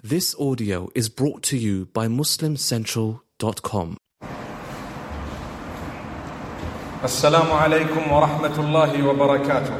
This audio is brought to you by MuslimCentral.com. Assalamu alaikum wa rahmatullahi wa barakatuh.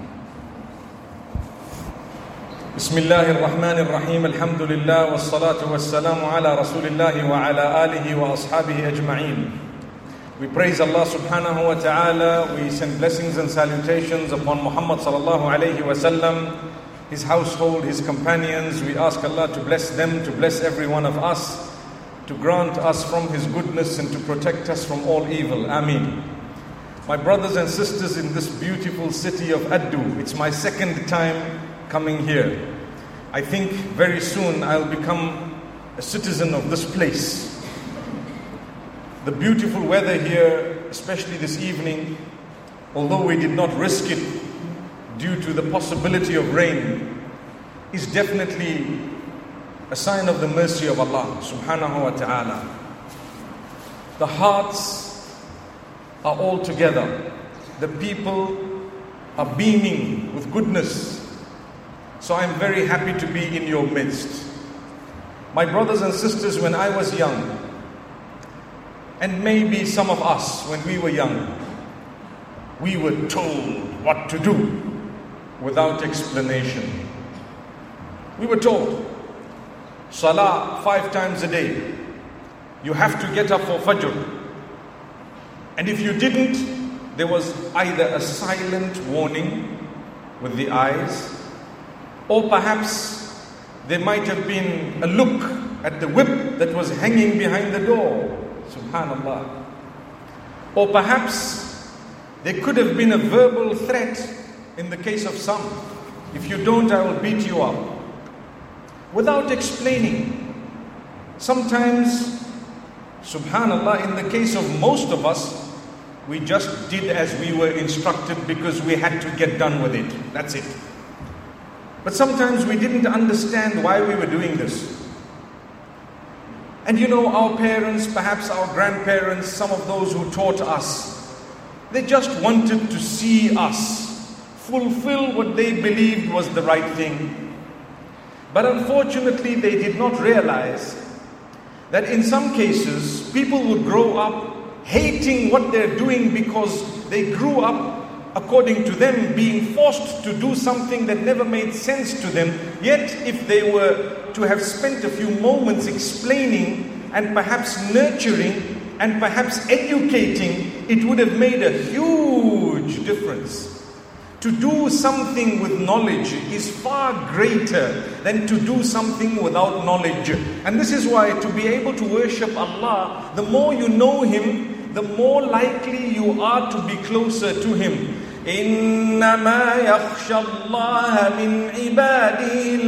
Bismillahir Rahmanir Rahim. Alhamdulillah wassalatu wassalamu ala Rasulillahi wa ala alihi wa ashabihi ajma'een. We praise Allah subhanahu wa ta'ala. We send blessings and salutations upon Muhammad sallallahu alayhi wa sallam, his household, his companions. We ask Allah to bless them, to bless every one of us, to grant us from his goodness and to protect us from all evil. Ameen. My brothers and sisters in this beautiful city of Addu, it's my second time coming here. I think very soon I'll become a citizen of this place. The beautiful weather here, especially this evening, although we did not risk it due to the possibility of rain, is definitely a sign of the mercy of Allah subhanahu wa ta'ala. The hearts are all together. The people are beaming with goodness. So I'm very happy to be in your midst. My brothers and sisters, when I was young, and maybe some of us when we were young, we were told what to do without explanation. We were told, Salah 5 times a day. You have to get up for Fajr. And if you didn't, there was either a silent warning with the eyes, or perhaps there might have been a look at the whip that was hanging behind the door. Subhanallah. Or perhaps there could have been a verbal threat in the case of some. If you don't, I will beat you up. Without explaining. Sometimes, subhanallah, in the case of most of us, we just did as we were instructed because we had to get done with it. That's it. But sometimes we didn't understand why we were doing this. And you know, our parents, perhaps our grandparents, some of those who taught us, they just wanted to see us fulfill what they believed was the right thing. But unfortunately, they did not realize that in some cases, people would grow up hating what they're doing because they grew up, according to them, being forced to do something that never made sense to them. Yet, if they were to have spent a few moments explaining and perhaps nurturing and perhaps educating, it would have made a huge difference. To do something with knowledge is far greater than to do something without knowledge. And this is why, to be able to worship Allah, the more you know Him, the more likely you are to be closer to Him. إِنَّمَا يَخْشَى اللَّهَ مِنْ عِبَادِهِ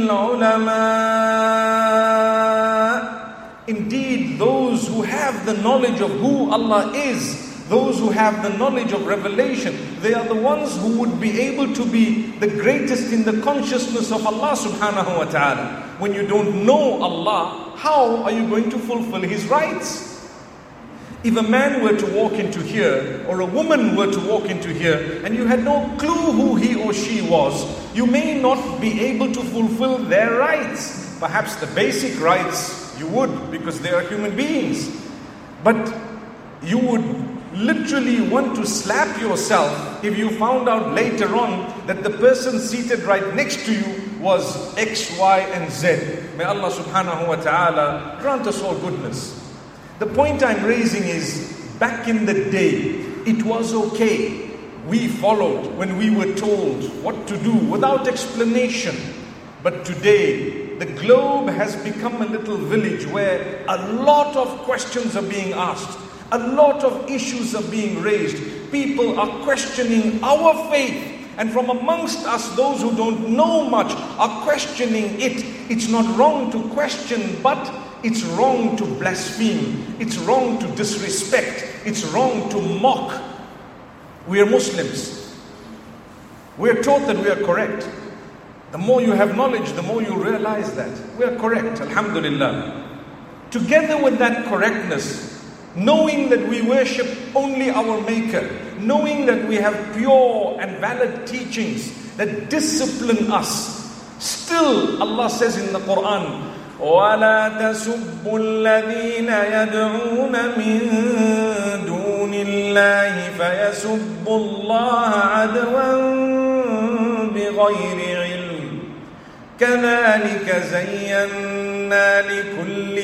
الْعُلَمَاءِ. Indeed, those who have the knowledge of who Allah is, those who have the knowledge of revelation, they are the ones who would be able to be the greatest in the consciousness of Allah subhanahu wa ta'ala. When you don't know Allah, how are you going to fulfill His rights? If a man were to walk into here, or a woman were to walk into here, and you had no clue who he or she was, you may not be able to fulfill their rights. Perhaps the basic rights you would, because they are human beings. But you would literally want to slap yourself if you found out later on that the person seated right next to you was X, Y, and Z. May Allah subhanahu wa ta'ala grant us all goodness. The point I'm raising is, back in the day, it was okay. We followed when we were told what to do without explanation. But today, the globe has become a little village where a lot of questions are being asked. A lot of issues are being raised. People are questioning our faith. And from amongst us, those who don't know much are questioning it. It's not wrong to question, but it's wrong to blaspheme. It's wrong to disrespect. It's wrong to mock. We are Muslims. We are taught that we are correct. The more you have knowledge, the more you realize that we are correct, alhamdulillah. Together with that correctness, knowing that we worship only our Maker, knowing that we have pure and valid teachings that discipline us, still Allah says in the Quran, ولا تسبوا الذين يدعون من دون الله فيسبوا الله عدوا بغير علم كذلك زينا لكل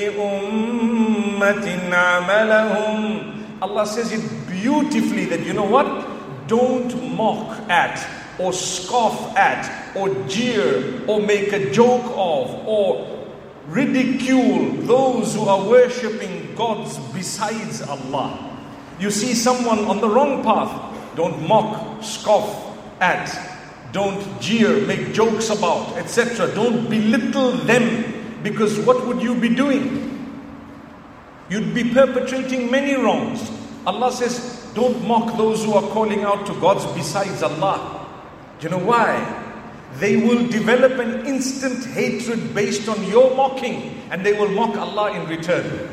أمة عملهم. Allah says it beautifully that you know what? Don't mock at or scoff at or jeer or make a joke of or ridicule those who are worshipping gods besides Allah. You see someone on the wrong path, don't mock, scoff at, don't jeer, make jokes about, etc. Don't belittle them, because what would you be doing? You'd be perpetrating many wrongs. Allah says, don't mock those who are calling out to gods besides Allah. Do you know why? They will develop an instant hatred based on your mocking, and they will mock Allah in return.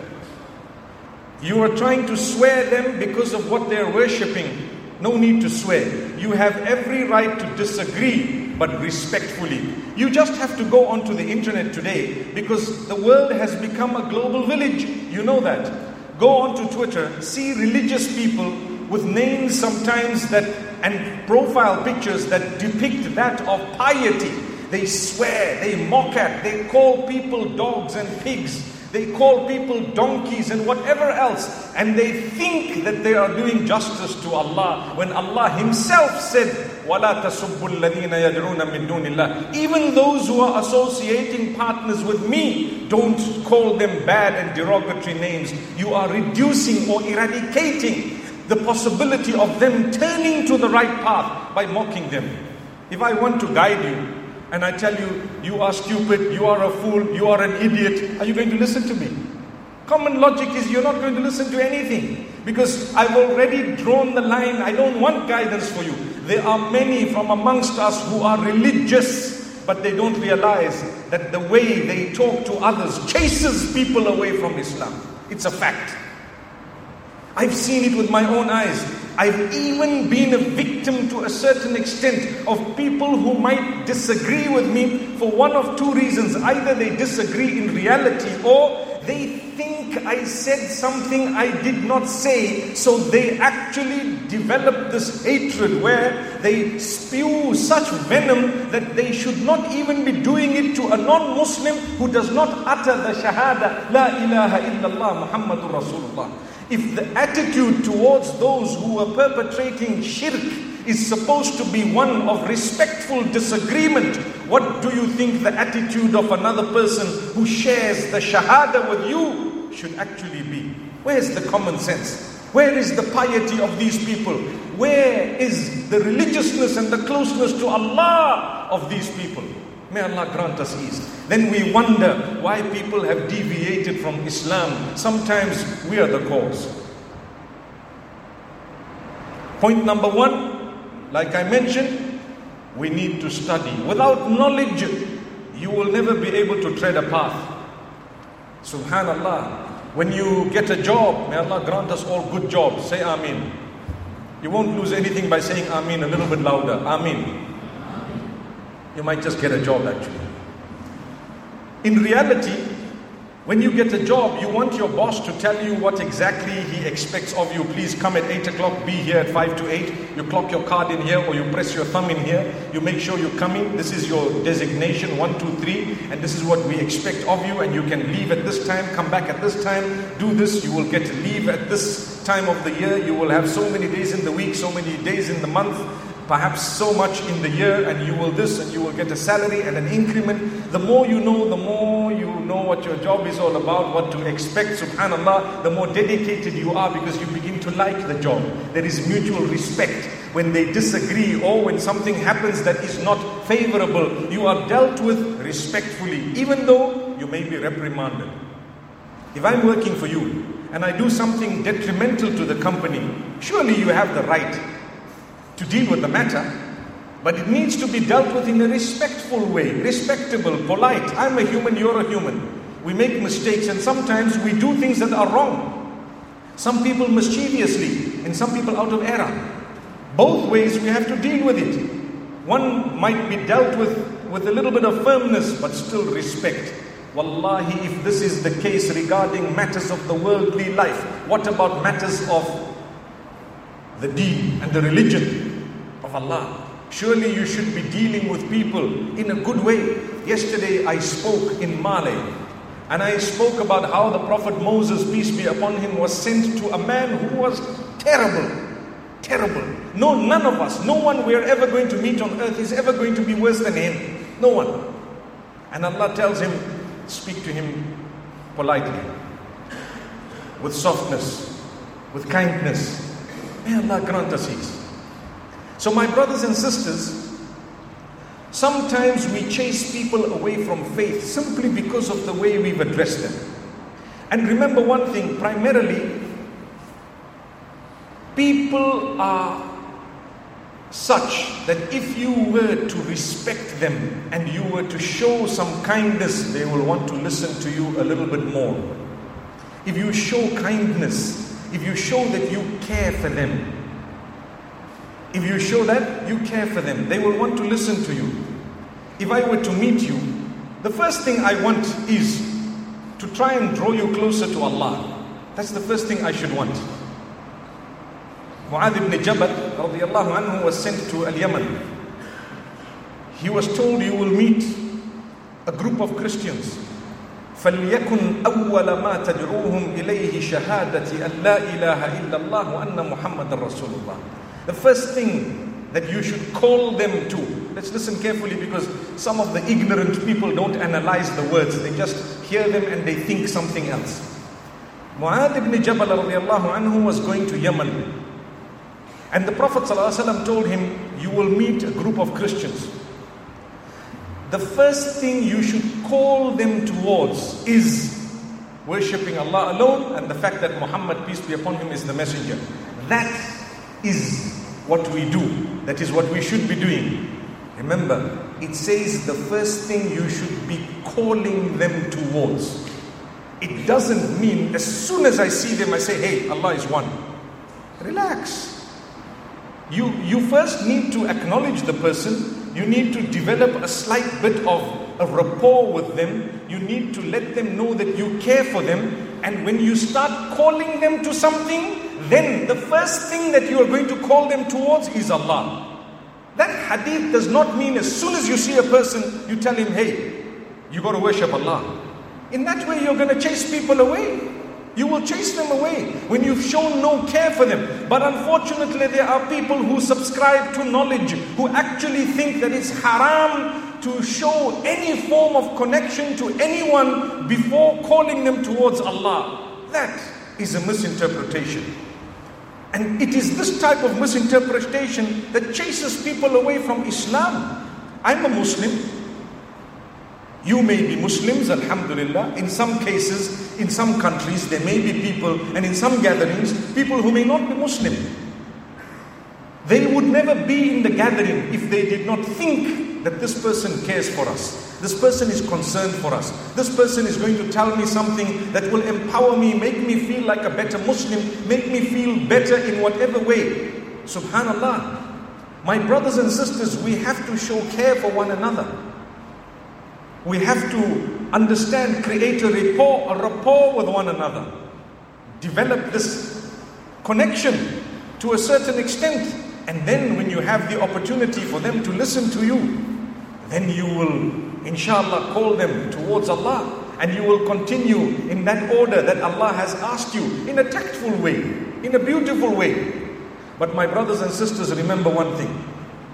You are trying to swear them because of what they are worshipping. No need to swear. You have every right to disagree, but respectfully. You just have to go onto the internet today, because the world has become a global village. You know that. Go onto Twitter, see religious people with names sometimes that and profile pictures that depict that of piety. They swear, they mock at, they call people dogs and pigs, they call people donkeys and whatever else, and they think that they are doing justice to Allah, when Allah Himself said, وَلَا تَسُبُّوا الَّذِينَ يَدْعُونَ مِن دُونِ اللَّهِ. Even those who are associating partners with me, don't call them bad and derogatory names. You are reducing or eradicating the possibility of them turning to the right path by mocking them. If I want to guide you and I tell you, you are stupid, you are a fool, you are an idiot, are you going to listen to me? Common logic is you're not going to listen to anything, because I've already drawn the line. I don't want guidance for you. There are many from amongst us who are religious, but they don't realize that the way they talk to others chases people away from Islam. It's a fact. I've seen it with my own eyes. I've even been a victim to a certain extent of people who might disagree with me for one of two reasons. Either they disagree in reality, or they think I said something I did not say. So they actually develop this hatred where they spew such venom that they should not even be doing it to a non-Muslim who does not utter the Shahada, La ilaha illallah Muhammadur Rasulullah. If the attitude towards those who are perpetrating shirk is supposed to be one of respectful disagreement, what do you think the attitude of another person who shares the Shahada with you should actually be? Where's the common sense? Where is the piety of these people? Where is the religiousness and the closeness to Allah of these people? May Allah grant us ease. Then we wonder why people have deviated from Islam. Sometimes we are the cause. Point number one, like I mentioned, we need to study. Without knowledge, you will never be able to tread a path. Subhanallah. When you get a job, may Allah grant us all good jobs. Say Ameen. You won't lose anything by saying Ameen a little bit louder. Ameen. You might just get a job actually. In reality, when you get a job, you want your boss to tell you what exactly he expects of you. Please come at 8 o'clock, be here at 5 to 8. You clock your card in here, or you press your thumb in here. You make sure you come in. This is your designation, 1, 2, 3. And this is what we expect of you. And you can leave at this time, come back at this time. Do this, you will get to leave at this time of the year. You will have so many days in the week, so many days in the month. Perhaps so much in the year, and you will this, and you will get a salary and an increment. The more you know what your job is all about, what to expect, subhanallah, the more dedicated you are, because you begin to like the job. There is mutual respect. When they disagree, or when something happens that is not favorable, you are dealt with respectfully, even though you may be reprimanded. If I'm working for you, and I do something detrimental to the company, surely you have the right to deal with the matter, but it needs to be dealt with in a respectful way, respectable, polite. I'm a human, you're a human. We make mistakes, and sometimes we do things that are wrong. Some people mischievously, and some people out of error. Both ways we have to deal with it. One might be dealt with a little bit of firmness, but still respect. Wallahi, if this is the case regarding matters of the worldly life, what about matters of the deen and the religion of Allah? Surely you should be dealing with people in a good way. Yesterday I spoke in Mali, and I spoke about how the Prophet Moses, peace be upon him, was sent to a man who was terrible. Terrible. No, none of us, no one we are ever going to meet on earth is ever going to be worse than him. No one. And Allah tells him, speak to him politely, with softness, with kindness. May Allah grant us ease. So my brothers and sisters, sometimes we chase people away from faith simply because of the way we've addressed them. And remember one thing, primarily, people are such that if you were to respect them and you were to show some kindness, they will want to listen to you a little bit more. If you show kindness, if you show that you care for them, if you show that you care for them, they will want to listen to you. If I were to meet you, the first thing I want is to try and draw you closer to Allah. That's the first thing I should want. Mu'adh ibn Jabal radiyallahu anhu was sent to Al-Yaman. He was told, you will meet a group of Christians. فَلْيَكُنْ أَوَّلَ مَا تَدْعُوهُمْ إِلَيْهِ شَهَادَةِ أَنْ لَا إِلَهَ إِلَّا اللَّهُ وَأَنَّ مُحَمَّدًا رَسُولُ اللَّهِ. The first thing that you should call them to, let's listen carefully, because some of the ignorant people don't analyze the words. They just hear them and they think something else. Mu'adh ibn Jabal radiyallahu anhu was going to Yemen. And the Prophet ﷺ told him, you will meet a group of Christians. The first thing you should call them towards is worshipping Allah alone and the fact that Muhammad, peace be upon him, is the messenger. That is what we do. That is what we should be doing. Remember, it says the first thing you should be calling them towards. It doesn't mean as soon as I see them, I say, hey, Allah is one. Relax. You first need to acknowledge the person. You need to develop a slight bit of a rapport with them. You need to let them know that you care for them. And when you start calling them to something, then the first thing that you are going to call them towards is Allah. That hadith does not mean as soon as you see a person, you tell him, hey, you got to worship Allah. In that way, you're going to chase people away. You will chase them away when you've shown no care for them. But unfortunately, there are people who subscribe to knowledge, who actually think that it's haram to show any form of connection to anyone before calling them towards Allah. That is a misinterpretation. And it is this type of misinterpretation that chases people away from Islam. I'm a Muslim. You may be Muslims, alhamdulillah. In some cases, in some countries, there may be people, and in some gatherings, people who may not be Muslim. They would never be in the gathering if they did not think that this person cares for us. This person is concerned for us. This person is going to tell me something that will empower me, make me feel like a better Muslim, make me feel better in whatever way. Subhanallah. My brothers and sisters, we have to show care for one another. We have to understand, create a rapport with one another. Develop this connection to a certain extent. And then when you have the opportunity for them to listen to you, then you will, inshallah, call them towards Allah. And you will continue in that order that Allah has asked you, in a tactful way, in a beautiful way. But my brothers and sisters, remember one thing.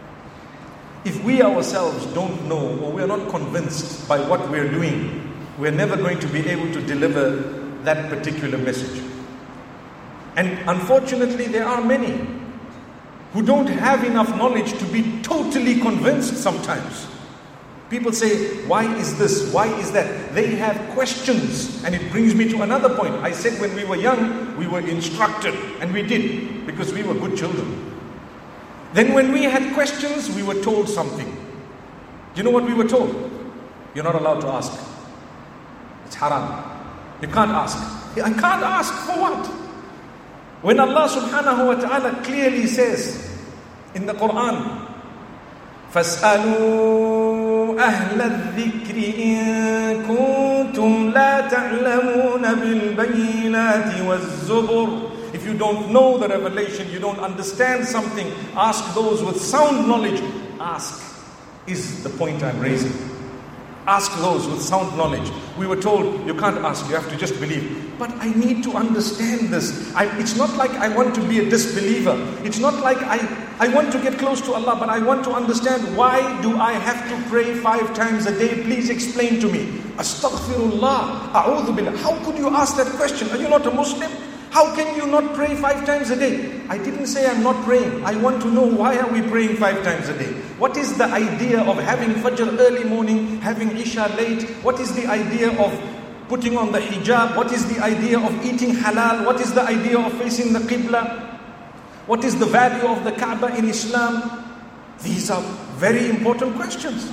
If we ourselves don't know, or we are not convinced by what we are doing, we are never going to be able to deliver that particular message. And unfortunately, there are many who don't have enough knowledge to be totally convinced sometimes. People say, why is this? Why is that? They have questions. And it brings me to another point. I said when we were young, we were instructed. And we did, because we were good children. Then when we had questions, we were told something. Do you know what we were told? You're not allowed to ask. It's haram. You can't ask. I can't ask for what? When Allah subhanahu wa ta'ala clearly says in the Quran, فَاسْأَلُوا أَهْلَ الذِّكْرِ إِن كُنتُمْ كنتم لا تعلمون بالبينات والزبر. If you don't know the revelation, you don't understand something, ask those with sound knowledge. Ask is the point I'm raising. Ask those with sound knowledge. We were told, you can't ask, you have to just believe. But I need to understand this. It's not like I want to be a disbeliever. It's not like I want to get close to Allah, but I want to understand, why do I have to pray 5 times a day? Please explain to me. Astaghfirullah, a'udhu billah. How could you ask that question? Are you not a Muslim? How can you not pray 5 times a day? I didn't say I'm not praying. I want to know, why are we praying 5 times a day? What is the idea of having Fajr early morning, having Isha late? What is the idea of putting on the hijab? What is the idea of eating halal? What is the idea of facing the Qibla? What is the value of the Kaaba in Islam? These are very important questions.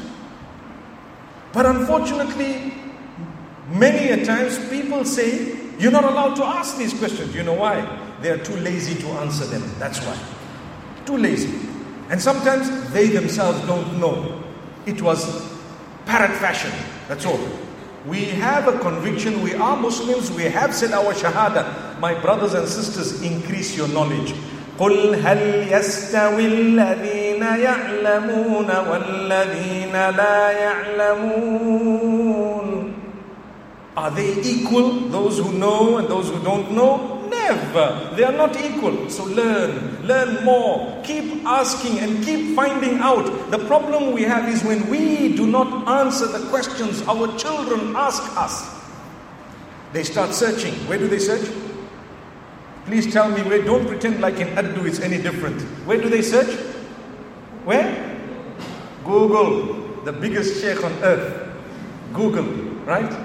But unfortunately, many a times people say, you're not allowed to ask these questions. You know why? They are too lazy to answer them. That's why. Too lazy. And sometimes they themselves don't know. It was parrot fashion. That's all. We have a conviction. We are Muslims. We have said our shahada. My brothers and sisters, increase your knowledge. قُلْ هَلْ يَسْتَوِي الَّذِينَ يَعْلَمُونَ وَالَّذِينَ لَا يَعْلَمُونَ. Are they equal, those who know and those who don't know? Never. They are not equal. So learn more. Keep asking and keep finding out. The problem we have is when we do not answer the questions our children ask us. They start searching. Where do they search? Please tell me where. Don't pretend like in Urdu it's any different. Where do they search? Where? Google. The biggest sheikh on earth. Google, right?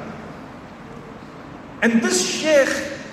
And this sheikh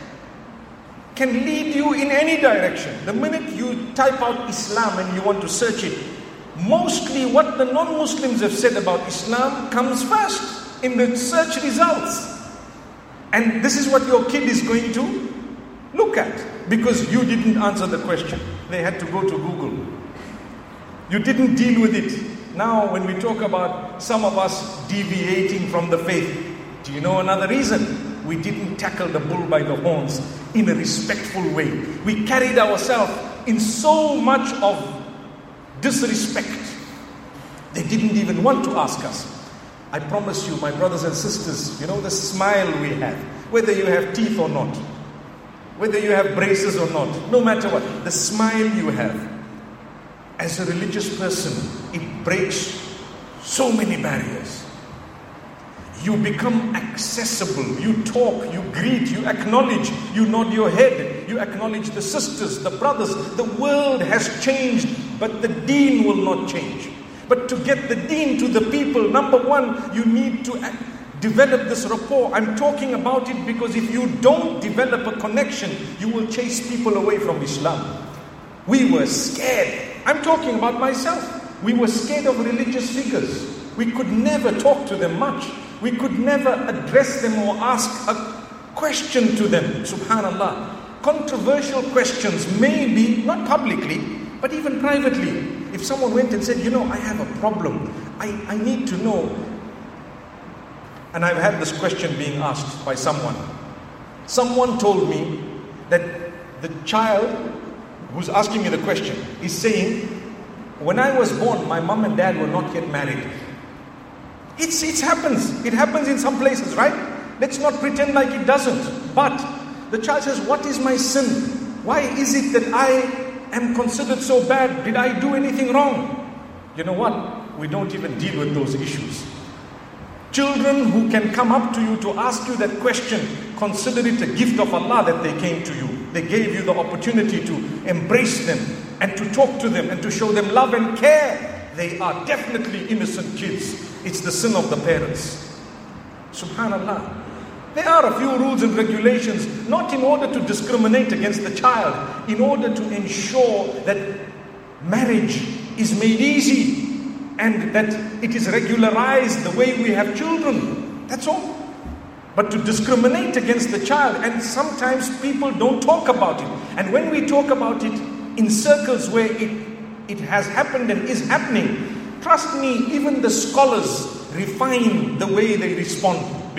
can lead you in any direction. The minute you type out Islam and you want to search it, mostly what the non-Muslims have said about Islam comes first in the search results. And this is what your kid is going to look at, because you didn't answer the question. They had to go to Google. You didn't deal with it. Now when we talk about some of us deviating from the faith, do you know another reason? We didn't tackle the bull by the horns in a respectful way. We carried ourselves in so much of disrespect. They didn't even want to ask us. I promise you, my brothers and sisters, you know the smile we have, whether you have teeth or not, whether you have braces or not, no matter what, the smile you have, as a religious person, it breaks so many barriers. You become accessible, you talk, you greet, you acknowledge, you nod your head, you acknowledge the sisters, the brothers. The world has changed, but the deen will not change. But to get the deen to the people, number one, you need to develop this rapport. I'm talking about it because if you don't develop a connection, you will chase people away from Islam. We were scared. I'm talking about myself. We were scared of religious figures. We could never talk to them much. We could never address them or ask a question to them. Subhanallah. Controversial questions, maybe, not publicly, but even privately. If someone went and said, you know, I have a problem. I need to know. And I've had this question being asked by someone. Someone told me that the child who's asking me the question is saying, when I was born, my mom and dad were not yet married. It happens. It happens in some places, right? Let's not pretend like it doesn't. But the child says, what is my sin? Why is it that I am considered so bad? Did I do anything wrong? You know what? We don't even deal with those issues. Children who can come up to you to ask you that question, consider it a gift of Allah that they came to you. They gave you the opportunity to embrace them and to talk to them and to show them love and care. They are definitely innocent kids. It's the sin of the parents. Subhanallah. There are a few rules and regulations, not in order to discriminate against the child, in order to ensure that marriage is made easy and that it is regularized the way we have children. That's all. But to discriminate against the child, and sometimes people don't talk about it. And when we talk about it in circles where it has happened and is happening, trust me, even the scholars refine the way they respond,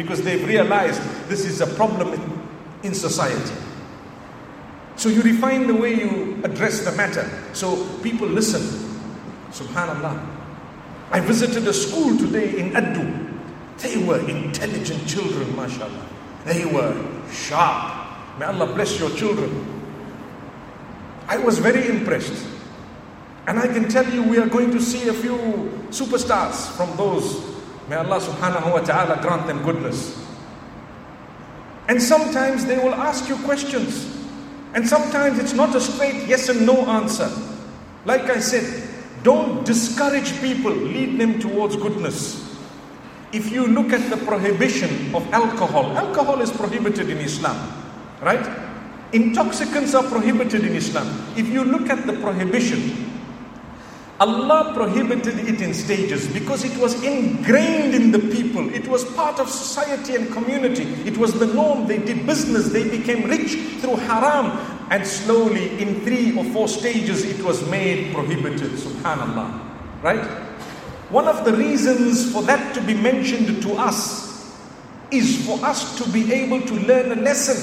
because they've realized this is a problem in society. So you refine the way you address the matter, so people listen. Subhanallah. I visited a school today in Addu. They were intelligent children, mashallah. They were sharp. May Allah bless your children. I was very impressed. And I can tell you, we are going to see a few superstars from those. May Allah subhanahu wa ta'ala grant them goodness. And sometimes they will ask you questions. And sometimes it's not a straight yes and no answer. Like I said, don't discourage people, lead them towards goodness. If you look at the prohibition of alcohol, alcohol is prohibited in Islam, right? Intoxicants are prohibited in Islam. If you look at the prohibition, Allah prohibited it in stages because it was ingrained in the people. It was part of society and community. It was the norm. They did business. They became rich through haram. And slowly, in 3 or 4 stages, it was made prohibited. Subhanallah. Right? One of the reasons for that to be mentioned to us is for us to be able to learn a lesson.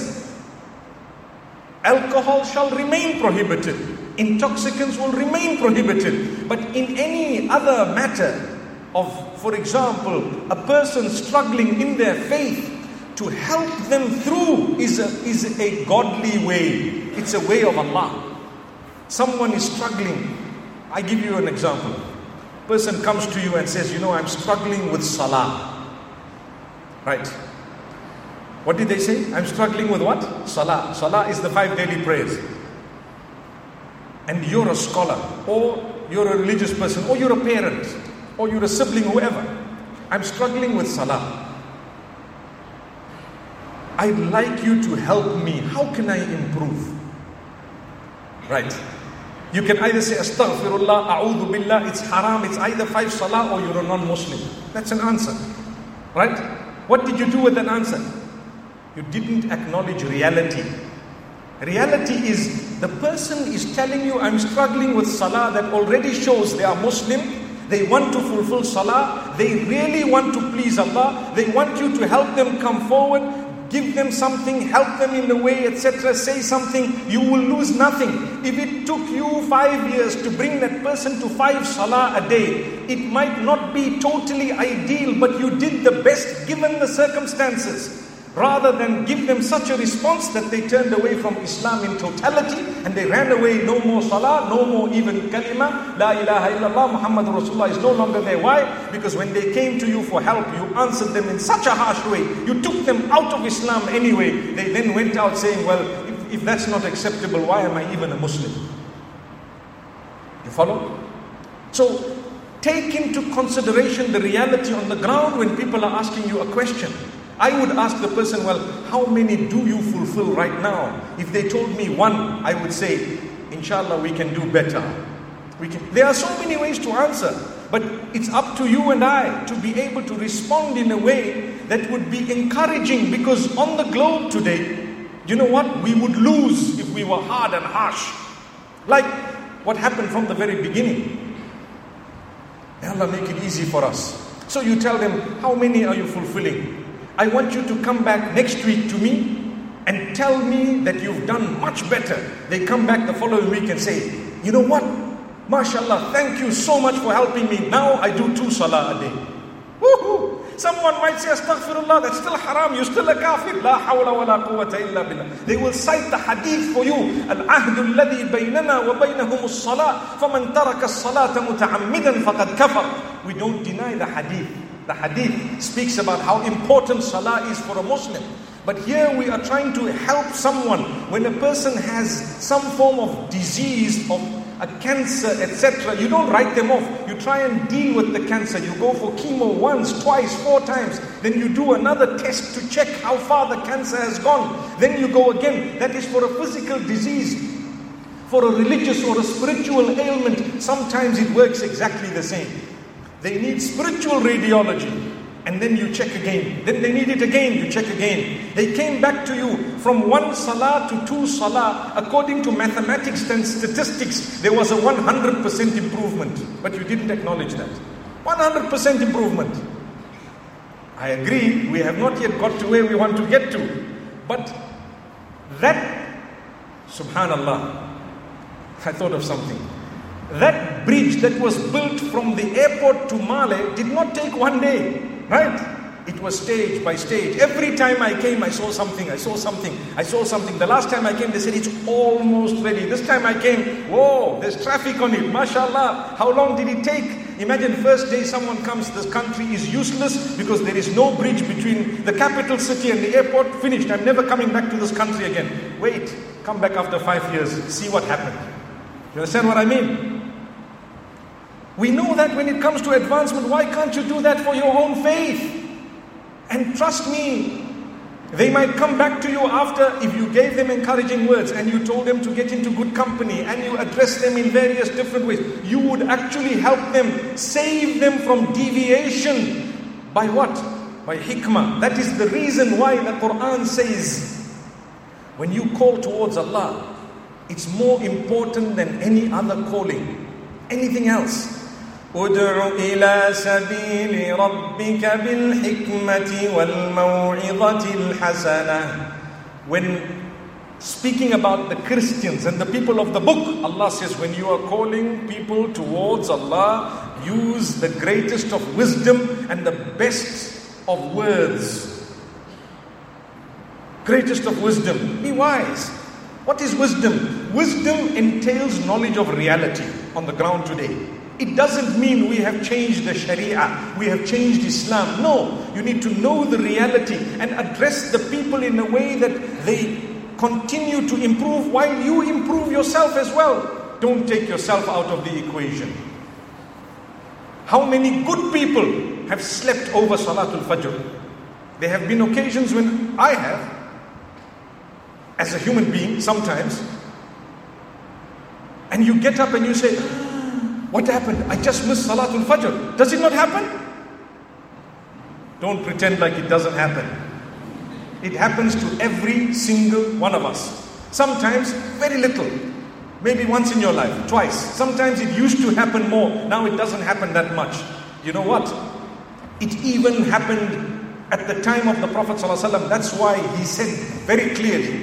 Alcohol shall remain prohibited. Intoxicants will remain prohibited. But in any other matter of, for example, a person struggling in their faith, to help them through is a godly way. It's a way of Allah. Someone is struggling. I give you an example. Person comes to you and says, I'm struggling with salah. Right? What did they say? I'm struggling with what? Salah. Salah is the 5 daily prayers. And you're a scholar, or you're a religious person, or you're a parent, or you're a sibling, whoever. I'm struggling with salah. I'd like you to help me. How can I improve? Right. You can either say, Astaghfirullah, A'udhu Billah, it's haram, it's either 5 salah or you're a non-Muslim. That's an answer. Right? What did you do with that answer? You didn't acknowledge reality. Reality is, the person is telling you, I'm struggling with salah, that already shows they are Muslim. They want to fulfill salah. They really want to please Allah. They want you to help them come forward. Give them something, help them in the way, etc. Say something, you will lose nothing. If it took you 5 years to bring that person to 5 salah a day, it might not be totally ideal, but you did the best given the circumstances. Rather than give them such a response that they turned away from Islam in totality and they ran away, no more salah, no more even kalima, la ilaha illallah, Muhammad Rasulullah is no longer there. Why? Because when they came to you for help, you answered them in such a harsh way. You took them out of Islam anyway. They then went out saying, well, if that's not acceptable, why am I even a Muslim? You follow? So, take into consideration the reality on the ground when people are asking you a question. I would ask the person, well, how many do you fulfill right now? If they told me 1, I would say, inshallah, we can do better. There are so many ways to answer, but it's up to you and I to be able to respond in a way that would be encouraging, because on the globe today, you know what? We would lose if we were hard and harsh. Like what happened from the very beginning. May Allah make it easy for us. So you tell them, how many are you fulfilling? I want you to come back next week to me and tell me that you've done much better. They come back the following week and say, you know what? MashaAllah, thank you so much for helping me. Now I do 2 salah a day. Woohoo! Someone might say, Astaghfirullah, that's still haram. You're still a kafir. La hawla wa la quwwata illa billah. They will cite the hadith for you. Al-ahdu alladhi baynana wa baynahum as-salah. Faman taraka as-salata muta'ammidan faqad kafar. We don't deny the hadith. The hadith speaks about how important salah is for a Muslim. But here we are trying to help someone when a person has some form of disease, of a cancer, etc. You don't write them off. You try and deal with the cancer. You go for chemo once, twice, 4 times. Then you do another test to check how far the cancer has gone. Then you go again. That is for a physical disease. For a religious or a spiritual ailment, sometimes it works exactly the same. They need spiritual radiology. And then you check again. Then they need it again, you check again. They came back to you from 1 salah to 2 salah. According to mathematics and statistics, there was a 100% improvement. But you didn't acknowledge that. 100% improvement. I agree, we have not yet got to where we want to get to. But that, subhanallah, I thought of something. That bridge that was built from the airport to Male did not take one day, right? It was stage by stage. Every time I came, I saw something, I saw something, I saw something. The last time I came, they said it's almost ready. This time I came, whoa, there's traffic on it, mashallah. How long did it take? Imagine first day someone comes, this country is useless because there is no bridge between the capital city and the airport. Finished, I'm never coming back to this country again. Wait, come back after 5 years, see what happened. You understand what I mean? We know that when it comes to advancement, why can't you do that for your own faith? And trust me, they might come back to you after, if you gave them encouraging words and you told them to get into good company and you address them in various different ways, you would actually help them, save them from deviation. By what? By hikmah. That is the reason why the Quran says, when you call towards Allah, it's more important than any other calling, anything else. ادع إلى سبيل ربك بالحكمة والموعظة الحسنة. When speaking about the Christians and the people of the book, Allah says, when you are calling people towards Allah, use the greatest of wisdom and the best of words. Greatest of wisdom. Be wise. What is wisdom? Wisdom entails knowledge of reality on the ground today. It doesn't mean we have changed the Sharia, we have changed Islam. No, you need to know the reality and address the people in a way that they continue to improve while you improve yourself as well. Don't take yourself out of the equation. How many good people have slept over Salatul Fajr? There have been occasions when I have, as a human being, sometimes, and you get up and you say, what happened? I just missed Salatul Fajr. Does it not happen? Don't pretend like it doesn't happen. It happens to every single one of us. Sometimes very little. Maybe once in your life, twice. Sometimes it used to happen more. Now it doesn't happen that much. You know what? It even happened at the time of the Prophet ﷺ. That's why he said very clearly,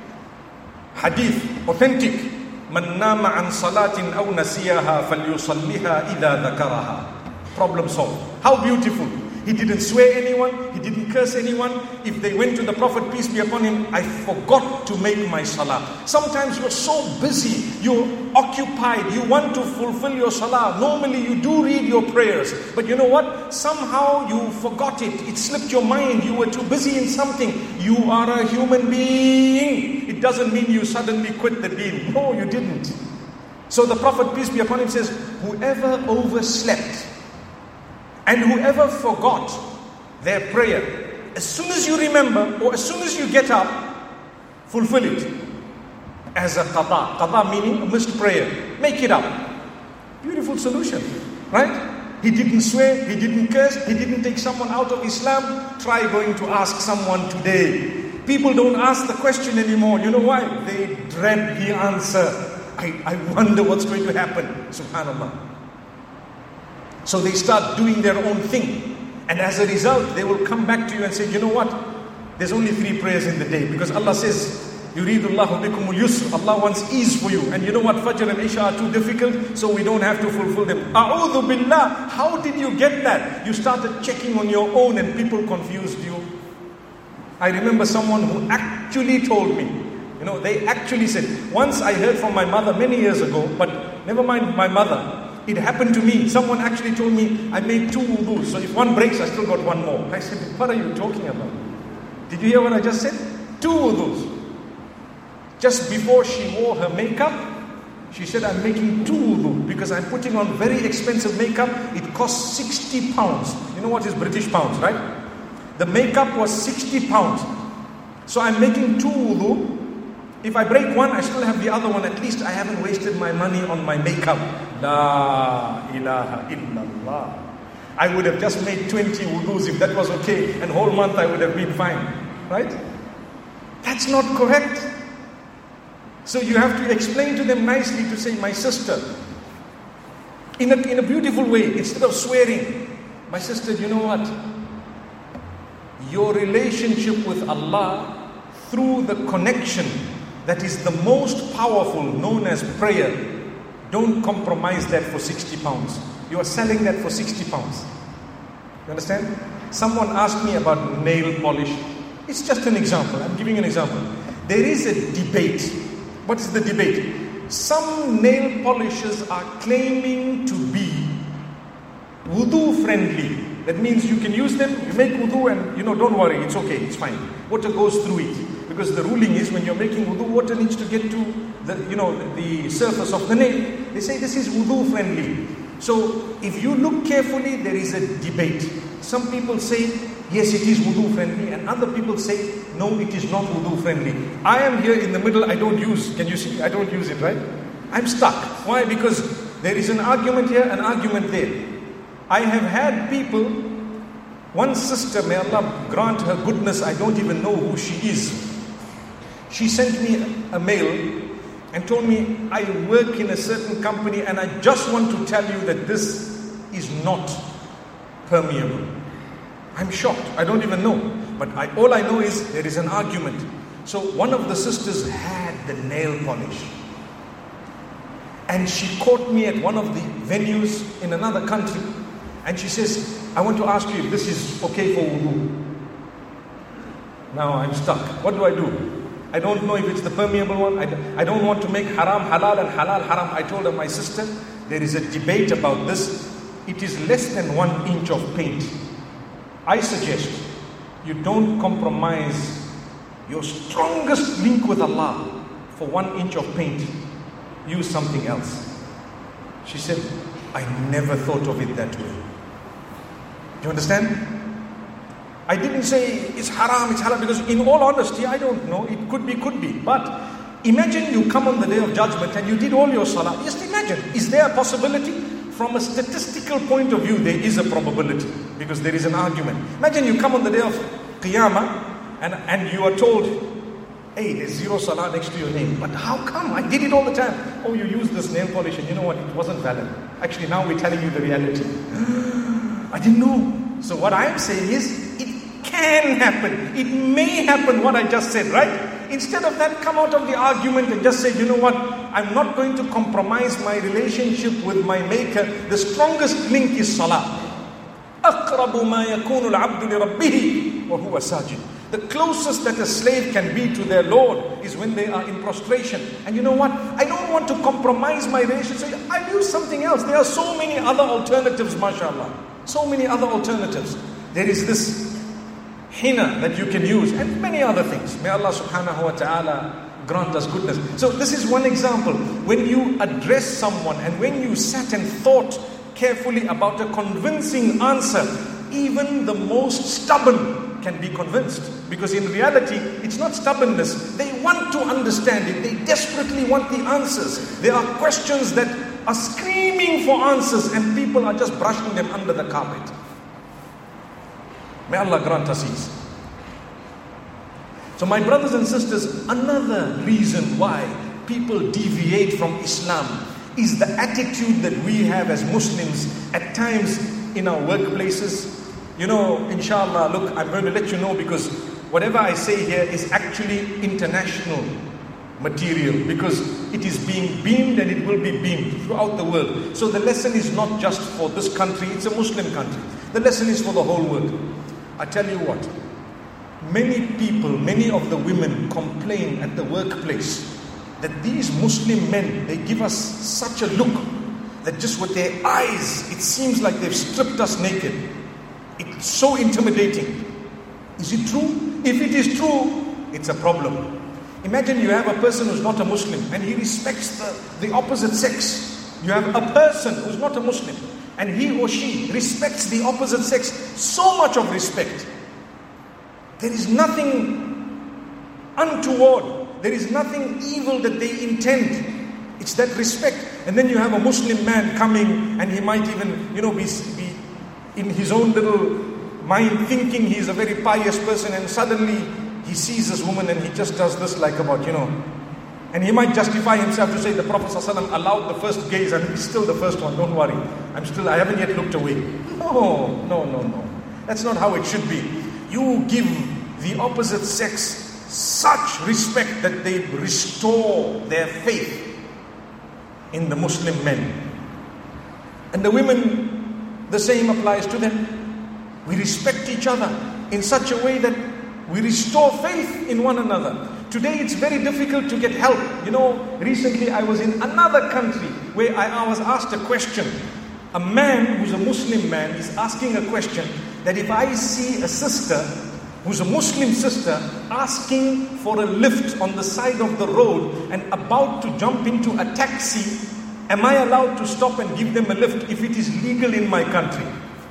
hadith, authentic, من نام عن صلاة أو نسيها فليصليها إذا ذكرها. Problem solved. How beautiful. He didn't swear anyone, he didn't curse anyone. If they went to the Prophet, peace be upon him, I forgot to make my salah. Sometimes you're so busy, you're occupied, you want to fulfill your salah. Normally you do read your prayers, but you know what? Somehow you forgot it. It slipped your mind. You were too busy in something. You are a human being. It doesn't mean you suddenly quit the deen. No, you didn't. So the Prophet, peace be upon him, says, whoever overslept and whoever forgot their prayer, as soon as you remember or as soon as you get up, fulfill it as a qada. Qada meaning a missed prayer. Make it up. Beautiful solution, right? He didn't swear, he didn't curse, he didn't take someone out of Islam. Try going to ask someone today. People don't ask the question anymore. You know why? They dread the answer. I wonder what's going to happen. Subhanallah. So they start doing their own thing. And as a result, they will come back to you and say, you know what? There's only 3 prayers in the day. Because Allah says, Yuridullahu bikumul yusr. Allah wants ease for you. And you know what? Fajr and Isha are too difficult, so we don't have to fulfill them. A'udhu billah. How did you get that? You started checking on your own and people confused you. I remember someone who actually told me, you know, they actually said, once I heard from my mother many years ago, but never mind my mother, it happened to me. Someone actually told me, I made 2 wudus, so if one breaks, I still got 1 more. I said, what are you talking about? Did you hear what I just said? 2 wudus. Just before she wore her makeup, she said, I'm making 2 wudu because I'm putting on very expensive makeup. It costs 60 pounds. You know what is British pounds, right? The makeup was 60 pounds. So I'm making 2 wudu. If I break one, I still have the other one. At least I haven't wasted my money on my makeup. La ilaha illallah. I would have just made 20 wudus if that was okay. And whole month I would have been fine. Right? That's not correct. So you have to explain to them nicely to say, my sister, in a beautiful way, instead of swearing, my sister, you know what? your relationship with Allah through the connection that is the most powerful, known as prayer. Don't compromise that for 60 pounds. You are selling that for 60 pounds. You understand? Someone asked me about nail polish. It's just an example. I'm giving an example. There is a debate. What is the debate? Some nail polishers are claiming to be wudu friendly. That means you can use them, you make wudu and don't worry, it's okay, it's fine. Water goes through it. Because the ruling is when you're making wudu, water needs to get to the surface of the nail. They say this is wudu friendly. So if you look carefully, there is a debate. Some people say, yes, it is wudu friendly, and other people say, no, it is not wudu friendly. I am here in the middle, I don't use, can you see? I don't use it, right? I'm stuck. Why? Because there is an argument here, an argument there. I have had people, one sister, may Allah grant her goodness, I don't even know who she is. She sent me a mail and told me, I work in a certain company and I just want to tell you that this is not permeable. I'm shocked. I don't even know. But all I know is there is an argument. So one of the sisters had the nail polish. And she caught me at one of the venues in another country. And she says, I want to ask you if this is okay for wudu. Now I'm stuck. What do? I don't know if it's the permeable one. I don't want to make haram halal and halal haram. I told her, my sister, there is a debate about this. It is less than 1 inch of paint. I suggest you don't compromise your strongest link with Allah for 1 inch of paint. Use something else. She said, I never thought of it that way. Do you understand? I didn't say it's haram, it's halal, because in all honesty, I don't know. It could be. But imagine you come on the day of judgment and you did all your salah. Just imagine, is there a possibility? From a statistical point of view, there is a probability, because there is an argument. Imagine you come on the day of Qiyamah and you are told, hey, there's 0 salah next to your name. But how come? I did it all the time. Oh, you used this nail polish and you know what? It wasn't valid. Actually, now we're telling you the reality. I didn't know. So what I am saying is, it can happen. It may happen, what I just said, right? Instead of that, come out of the argument and just say, you know what? I'm not going to compromise my relationship with my Maker. The strongest link is salah. أَقْرَبُ مَا يَكُونُ الْعَبْدُ لِرَبِّهِ وَهُوَ سَاجِدٌ. The closest that a slave can be to their Lord is when they are in prostration. And you know what? I don't want to compromise my relationship. I'll use something else. There are so many other alternatives, mashallah. So many other alternatives. There is this henna that you can use and many other things. May Allah subhanahu wa ta'ala grant us goodness. So this is one example. When you address someone and when you sat and thought carefully about a convincing answer, even the most stubborn can be convinced. Because in reality, it's not stubbornness. They want to understand it. They desperately want the answers. There are questions that are screaming for answers and people are just brushing them under the carpet. May Allah grant us ease. So my brothers and sisters, another reason why people deviate from Islam is the attitude that we have as Muslims at times in our workplaces. You know, inshallah, look, I'm going to let you know, because whatever I say here is actually international material, because it is being beamed and it will be beamed throughout the world. So the lesson is not just for this country, it's a Muslim country. The lesson is for the whole world. I tell you what, many people, many of the women complain at the workplace that these Muslim men, they give us such a look that just with their eyes, it seems like they've stripped us naked. It's so intimidating. Is it true? If it is true, it's a problem. Imagine you have a person who's not a Muslim and he respects the opposite sex. You have a person who's not a Muslim and he or she respects the opposite sex. So much of respect. There is nothing untoward. There is nothing evil that they intend. It's that respect. And then you have a Muslim man coming and he might even, be in his own little mind thinking he's a very pious person, and suddenly he sees this woman and he just does this like about, and he might justify himself to say the Prophet ﷺ allowed the first gaze and he's still the first one, don't worry. I haven't yet looked away. No. That's not how it should be. you give the opposite sex such respect that they restore their faith in the Muslim men. And the women, the same applies to them. We respect each other in such a way that we restore faith in one another. Today it's very difficult to get help. Recently I was in another country where I was asked a question. A man who's a Muslim man is asking a question that if I see a sister who's a Muslim sister asking for a lift on the side of the road and about to jump into a taxi, am I allowed to stop and give them a lift if it is legal in my country?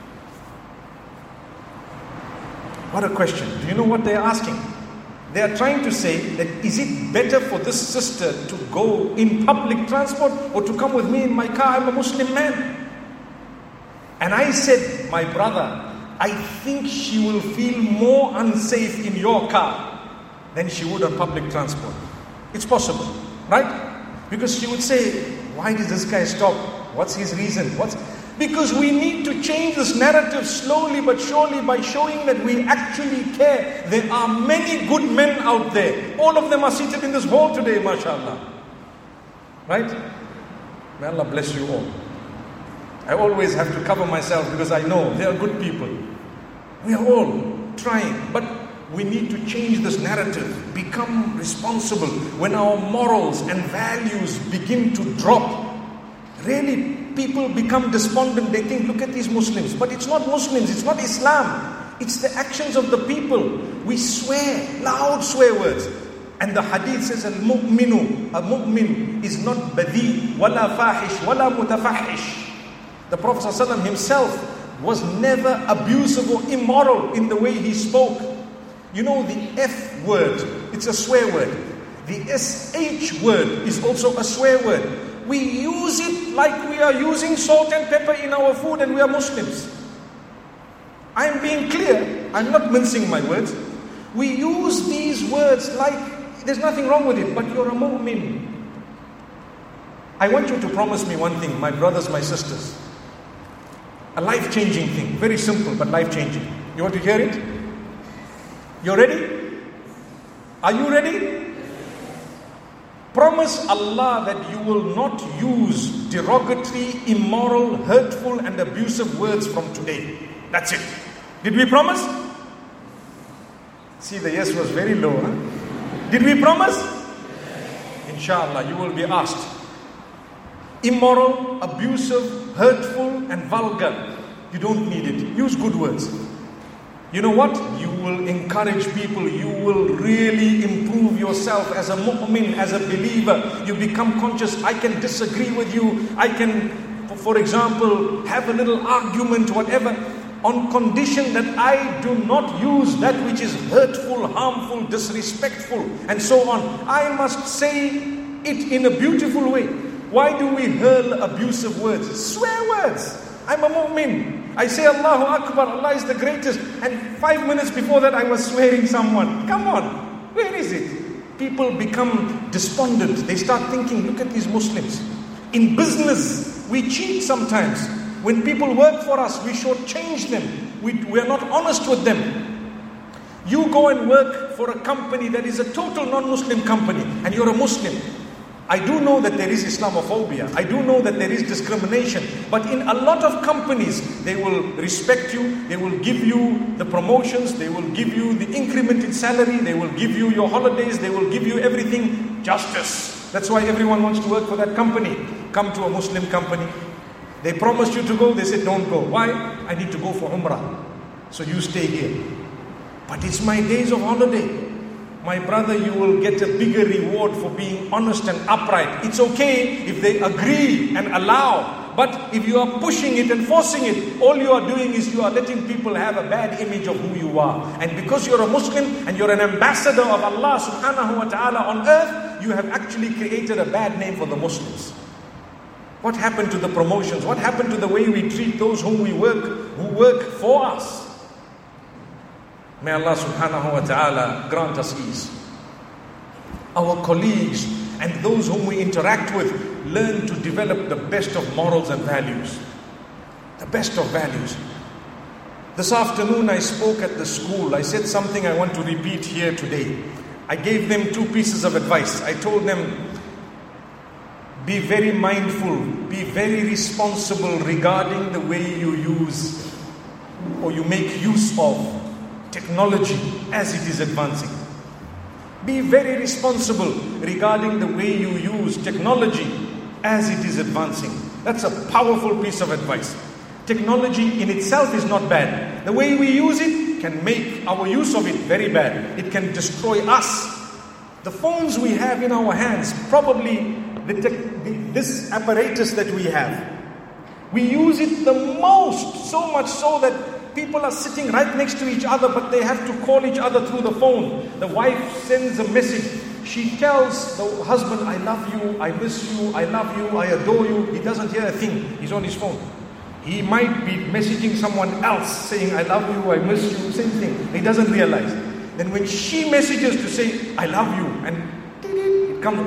What a question. Do you know what they are asking? They are trying to say that is it better for this sister to go in public transport or to come with me in my car? I'm a Muslim man. And I said, my brother, I think she will feel more unsafe in your car than she would on public transport. It's possible, right? Because she would say, why did this guy stop? What's his reason? Because we need to change this narrative slowly but surely by showing that we actually care. There are many good men out there. All of them are seated in this hall today, mashallah. Right? May Allah bless you all. I always have to cover myself because I know they are good people. We are all trying, but we need to change this narrative, become responsible. When our morals and values begin to drop, really people become despondent. They think, look at these Muslims. But it's not Muslims, it's not Islam. It's the actions of the people. We swear, loud swear words. And the hadith says, a mu'min is not badi, wala fahish, wala mutafahish. The Prophet ﷺ himself was never abusive or immoral in the way he spoke. The F word, it's a swear word. The SH word is also a swear word. We use it like we are using salt and pepper in our food and we are Muslims. I'm being clear, I'm not mincing my words. We use these words like there's nothing wrong with it, but you're a mu'min. I want you to promise me one thing, my brothers, my sisters. A life-changing thing, very simple but life-changing. You want to hear it? You ready? Are you ready? Promise Allah that you will not use derogatory, immoral, hurtful and abusive words from today. That's it. Did we promise? See, the yes was very low. Huh? Did we promise? Inshallah, you will be asked. Immoral, abusive, hurtful and vulgar. You don't need it. Use good words. You know what? You will encourage people. You will really improve yourself as a mu'min, as a believer. You become conscious. I can disagree with you. I can, for example, have a little argument, whatever, on condition that I do not use that which is hurtful, harmful, disrespectful, and so on. I must say it in a beautiful way. Why do we hurl abusive words? Swear words. I'm a mu'min. I say Allahu Akbar, Allah is the greatest. And 5 minutes before that I was swearing someone. Come on, where is it? People become despondent. They start thinking, look at these Muslims. In business, we cheat sometimes. When people work for us, we shortchange them. We are not honest with them. You go and work for a company that is a total non-Muslim company and you're a Muslim. I do know that there is Islamophobia. I do know that there is discrimination. But in a lot of companies, they will respect you. They will give you the promotions. They will give you the increment in salary. They will give you your holidays. They will give you everything. Justice. That's why everyone wants to work for that company. Come to a Muslim company. They promised you to go. They said, don't go. Why? I need to go for Umrah. So you stay here. But it's my days of holiday. My brother, you will get a bigger reward for being honest and upright. It's okay if they agree and allow. But if you are pushing it and forcing it, all you are doing is you are letting people have a bad image of who you are. And because you're a Muslim and you're an ambassador of Allah subhanahu wa ta'ala on earth, you have actually created a bad name for the Muslims. What happened to the promotions? What happened to the way we treat those who work for us? May Allah subhanahu wa ta'ala grant us ease. Our colleagues and those whom we interact with learn to develop the best of morals and values. The best of values. This afternoon I spoke at the school. I said something I want to repeat here today. I gave them 2 pieces of advice. I told them, be very mindful, be very responsible regarding the way you use or you make use of technology as it is advancing. Be very responsible regarding the way you use technology as it is advancing. That's a powerful piece of advice. Technology in itself is not bad. The way we use it can make our use of it very bad. It can destroy us. The phones we have in our hands, probably this apparatus that we have, we use it the most, so much so that people are sitting right next to each other, but they have to call each other through the phone. The wife sends a message. She tells the husband, I love you, I miss you, I love you, I adore you. He doesn't hear a thing. He's on his phone. He might be messaging someone else saying, I love you, I miss you, same thing. He doesn't realize. Then when she messages to say, I love you, and it comes,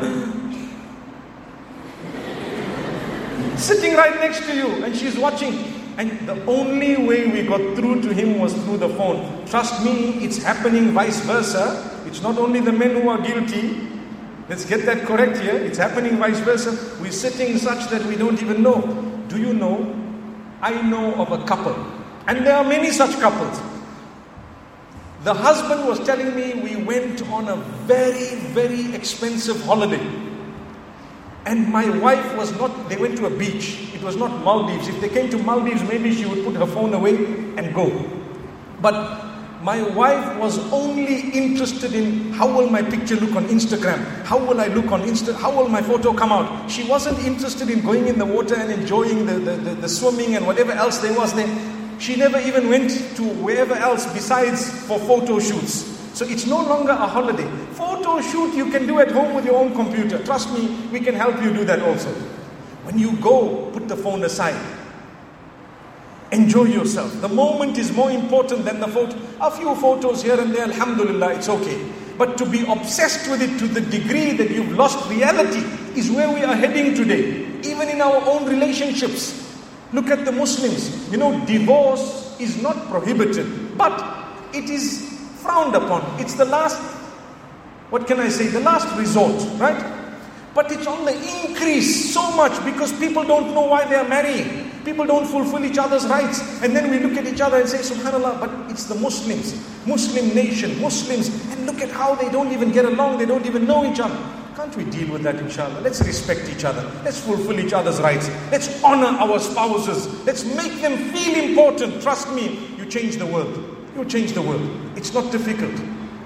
sitting right next to you, and she's watching. And the only way we got through to him was through the phone. Trust me, it's happening vice versa. It's not only the men who are guilty. Let's get that correct here. It's happening vice versa. We're sitting such that we don't even know. Do you know? I know of a couple, and there are many such couples. The husband was telling me we went on a very, very expensive holiday. And my wife was not, they went to a beach. It was not Maldives. If they came to Maldives, maybe she would put her phone away and go. But my wife was only interested in how will my picture look on Instagram? How will I look on how will my photo come out? She wasn't interested in going in the water and enjoying the swimming and whatever else there was there. She never even went to wherever else besides for photo shoots. So it's no longer a holiday. Photo shoot you can do at home with your own computer. Trust me, we can help you do that also. When you go, put the phone aside. Enjoy yourself. The moment is more important than the photo. A few photos here and there, alhamdulillah, it's okay. But to be obsessed with it to the degree that you've lost reality is where we are heading today. Even in our own relationships. Look at the Muslims. You know, divorce is not prohibited, but it is frowned upon. It's the last, what can I say, the last resort, right? But it's on the increase so much because people don't know why they are marrying. People don't fulfill each other's rights. And then we look at each other and say, subhanAllah, but it's the Muslims, Muslim nation, Muslims. And look at how they don't even get along. They don't even know each other. Can't we deal with that, inshallah? Let's respect each other. Let's fulfill each other's rights. Let's honor our spouses. Let's make them feel important. Trust me, you change the world. You change the world. It's not difficult.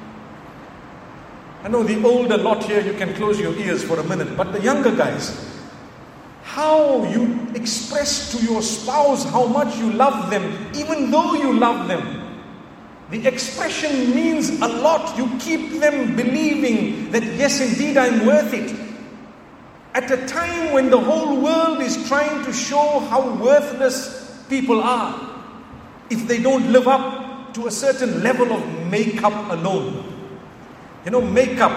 I know the older lot here, you can close your ears for a minute. But the younger guys, how you express to your spouse how much you love them, even though you love them. The expression means a lot. You keep them believing that yes, indeed, I'm worth it. At a time when the whole world is trying to show how worthless people are, if they don't live up to a certain level of makeup alone. You know, makeup,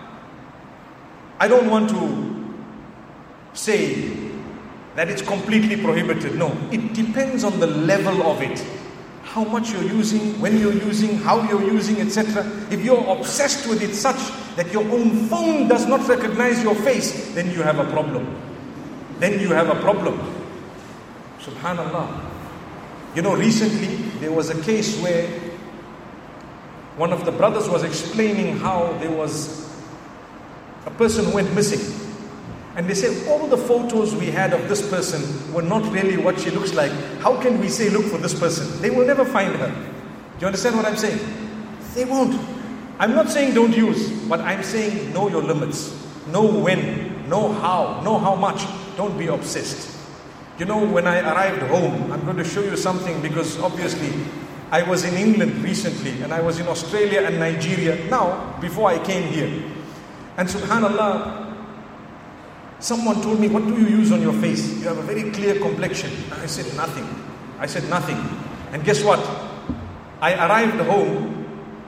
I don't want to say that it's completely prohibited. No, it depends on the level of it. How much you're using, when you're using, how you're using, etc. If you're obsessed with it such that your own phone does not recognize your face, then you have a problem. Then you have a problem. Subhanallah. You know, recently there was a case where one of the brothers was explaining how there was a person who went missing. And they said all the photos we had of this person were not really what she looks like. How can we say look for this person? They will never find her. Do you understand what I'm saying? They won't. I'm not saying don't use, but I'm saying know your limits. Know when, know how, know how much. Don't be obsessed. You know, when I arrived home, I'm going to show you something because obviously I was in England recently and I was in Australia and Nigeria now before I came here. And subhanallah, someone told me, what do you use on your face? You have a very clear complexion. I said, nothing. I said, nothing. And guess what? I arrived home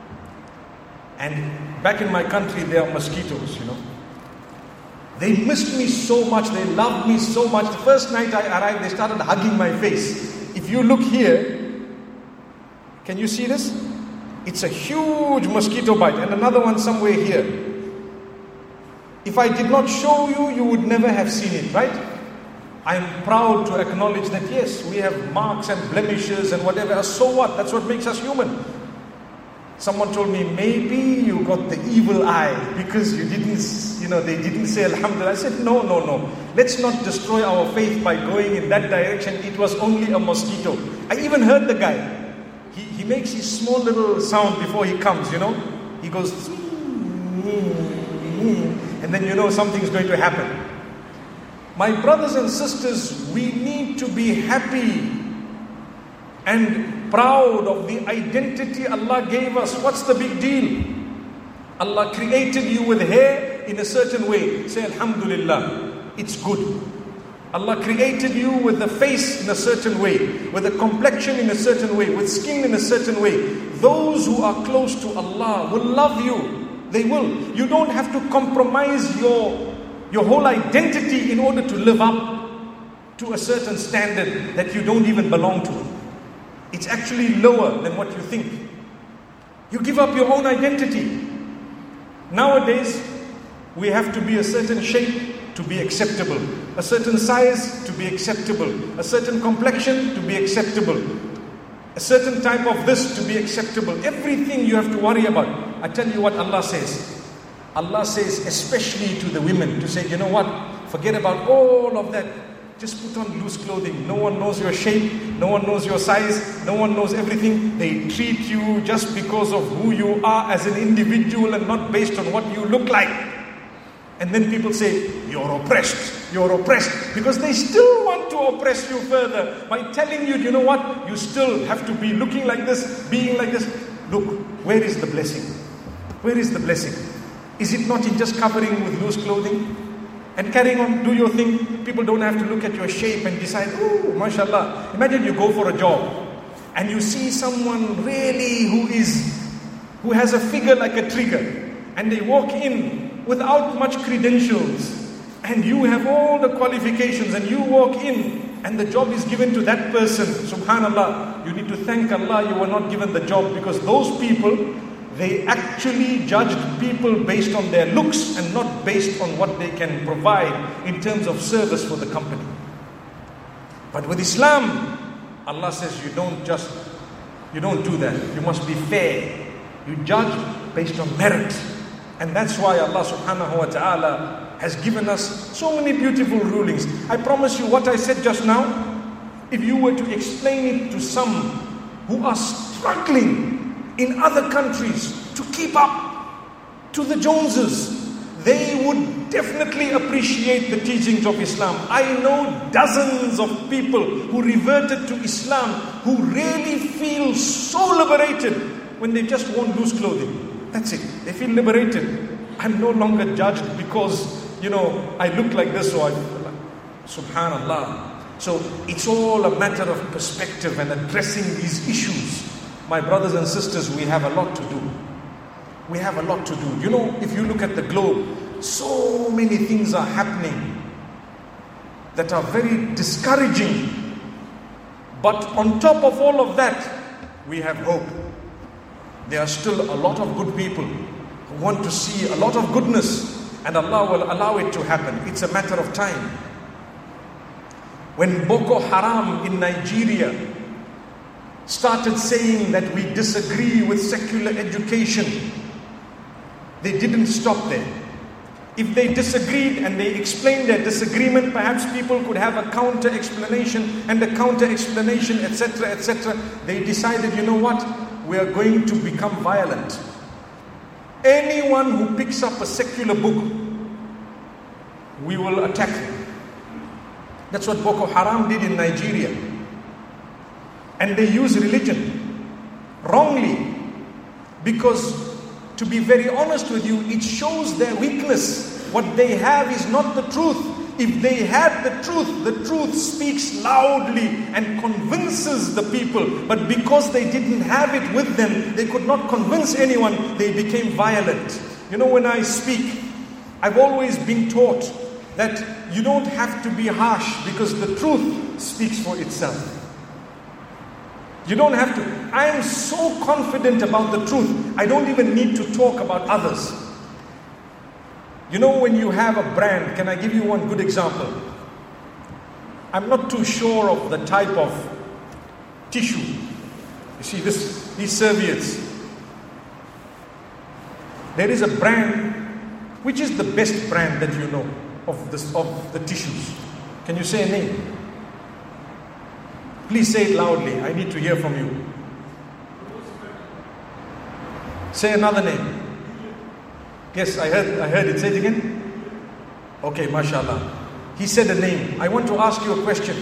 and back in my country there are mosquitoes, you know. They missed me so much. They loved me so much. The first night I arrived, they started hugging my face. If you look here, Can you see this? It's a huge mosquito bite, and another one somewhere here. If I did not show you, you would never have seen it, right? I'm proud to acknowledge that yes, we have marks and blemishes and whatever. So what? That's what makes us human. Someone told me, maybe you got the evil eye because you didn't, they didn't say Alhamdulillah. I said, no. Let's not destroy our faith by going in that direction. It was only a mosquito. I even heard the guy. He makes his small little sound before he comes, He goes, and then something's going to happen. My brothers and sisters, we need to be happy and proud of the identity Allah gave us. What's the big deal? Allah created you with hair in a certain way. Say Alhamdulillah, it's good. Allah created you with the face in a certain way, with a complexion in a certain way, with skin in a certain way. Those who are close to Allah will love you. They will. You don't have to compromise your whole identity in order to live up to a certain standard that you don't even belong to. It's actually lower than what you think. You give up your own identity. Nowadays, we have to be a certain shape to be acceptable, a certain size to be acceptable, a certain complexion to be acceptable, a certain type of this to be acceptable. Everything you have to worry about. I tell you what Allah says. Allah says, especially to the women, to say, you know what? Forget about all of that. Just put on loose clothing. No one knows your shape. No one knows your size. No one knows everything. They treat you just because of who you are as an individual and not based on what you look like. And then people say, you're oppressed. You're oppressed. Because they still want to oppress you further by telling you, you know what? You still have to be looking like this, being like this. Look, where is the blessing? Where is the blessing? Is it not in just covering with loose clothing? And carrying on, do your thing. People don't have to look at your shape and decide, oh, mashallah. Imagine you go for a job and you see someone really who has a figure like a trigger, and they walk in without much credentials, and you have all the qualifications, and you walk in and the job is given to that person. Subhanallah, you need to thank Allah you were not given the job, because those people, they actually judged people based on their looks and not based on what they can provide in terms of service for the company. But with Islam, Allah says you don't do that. You must be fair. You judge based on merit. And that's why Allah subhanahu wa ta'ala has given us so many beautiful rulings. I promise you what I said just now, if you were to explain it to some who are struggling in other countries to keep up to the Joneses, they would definitely appreciate the teachings of Islam. I know dozens of people who reverted to Islam who really feel so liberated when they just worn loose clothing. That's it. They feel liberated. I'm no longer judged because, I look like this, or Subhanallah. So it's all a matter of perspective and addressing these issues. My brothers and sisters, we have a lot to do. We have a lot to do. If you look at the globe, so many things are happening that are very discouraging. But on top of all of that, we have hope. There are still a lot of good people who want to see a lot of goodness, and Allah will allow it to happen. It's a matter of time. When Boko Haram in Nigeria started saying that we disagree with secular education, they didn't stop there. If they disagreed and they explained their disagreement, perhaps people could have a counter explanation and a counter explanation, etc., etc. They decided, you know what? We are going to become violent. Anyone who picks up a secular book, we will attack them. That's what Boko Haram did in Nigeria. And they use religion wrongly, because, to be very honest with you, it shows their weakness. What they have is not the truth. If they had the truth speaks loudly and convinces the people. But because they didn't have it with them, they could not convince anyone, they became violent. When I speak, I've always been taught that you don't have to be harsh, because the truth speaks for itself. You don't have to. I am so confident about the truth, I don't even need to talk about others. You know, when you have a brand, can I give you one good example? I'm not too sure of the type of tissue. You see, these serviettes. There is a brand, which is the best brand that you know of the tissues. Can you say a name? Please say it loudly. I need to hear from you. Say another name. Yes, I heard it. Say it again. Okay, mashallah. He said a name. I want to ask you a question.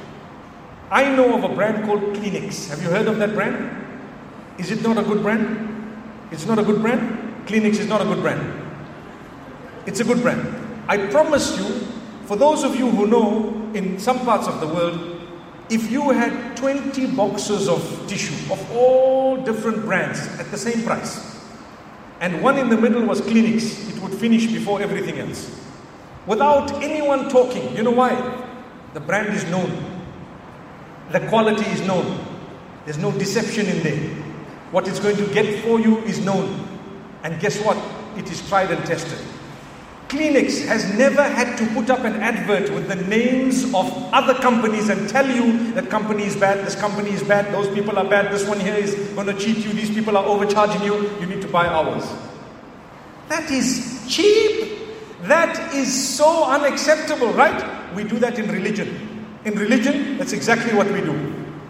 I know of a brand called Kleenex. Have you heard of that brand? Is it not a good brand? It's not a good brand? Kleenex is not a good brand. It's a good brand. I promise you, for those of you who know, in some parts of the world, if you had 20 boxes of tissue of all different brands at the same price, and one in the middle was Kleenex, it would finish before everything else. Without anyone talking. You know why? The brand is known. The quality is known. There's no deception in there. What it's going to get for you is known. And guess what? It is tried and tested. Kleenex has never had to put up an advert with the names of other companies and tell you that company is bad, this company is bad, those people are bad, this one here is going to cheat you, these people are overcharging you, you need to buy ours. That is cheap. That is so unacceptable, right? We do that in religion. In religion, that's exactly what we do.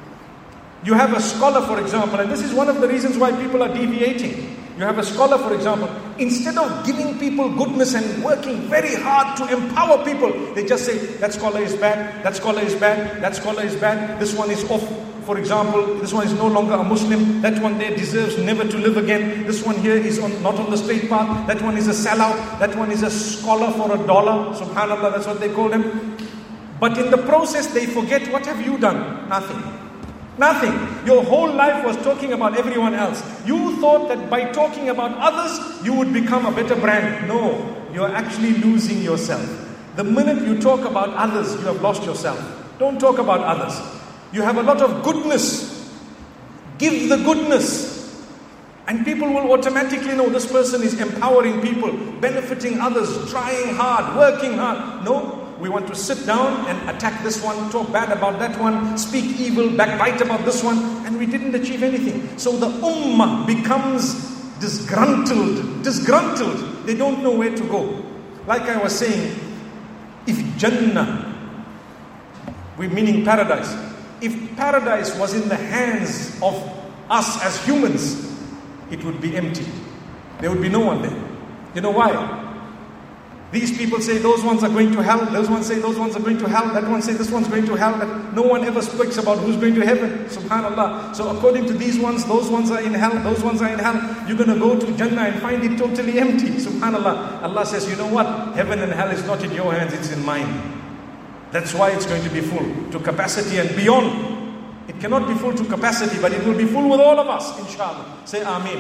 You have a scholar, for example, and this is one of the reasons why people are deviating. You have a scholar, for example, instead of giving people goodness and working very hard to empower people, they just say, that scholar is bad, that scholar is bad, that scholar is bad, this one is off, for example, this one is no longer a Muslim, that one there deserves never to live again, this one here is not on the straight path, that one is a sellout, that one is a scholar for $1, subhanallah, that's what they call them. But in the process, they forget, what have you done? Nothing. Nothing. Your whole life was talking about everyone else. You thought that by talking about others, you would become a better brand. No, you're actually losing yourself. The minute you talk about others, you have lost yourself. Don't talk about others. You have a lot of goodness. Give the goodness. And people will automatically know this person is empowering people, benefiting others, trying hard, working hard. No. We want to sit down and attack this one, talk bad about that one, speak evil, backbite about this one, and we didn't achieve anything. So the ummah becomes disgruntled. They don't know where to go. Like I was saying, if Jannah, we're meaning paradise, if paradise was in the hands of us as humans, it would be empty. There would be no one there. You know why? These people say those ones are going to hell, those ones say those ones are going to hell, that one say this one's going to hell. No one ever speaks about who's going to heaven, subhanallah. So according to these ones, those ones are in hell, those ones are in hell. You're going to go to Jannah and find it totally empty, subhanallah. Allah says, you know what? Heaven and hell is not in your hands, it's in mine. That's why it's going to be full to capacity and beyond. It cannot be full to capacity, but it will be full with all of us, inshallah. Say Ameen.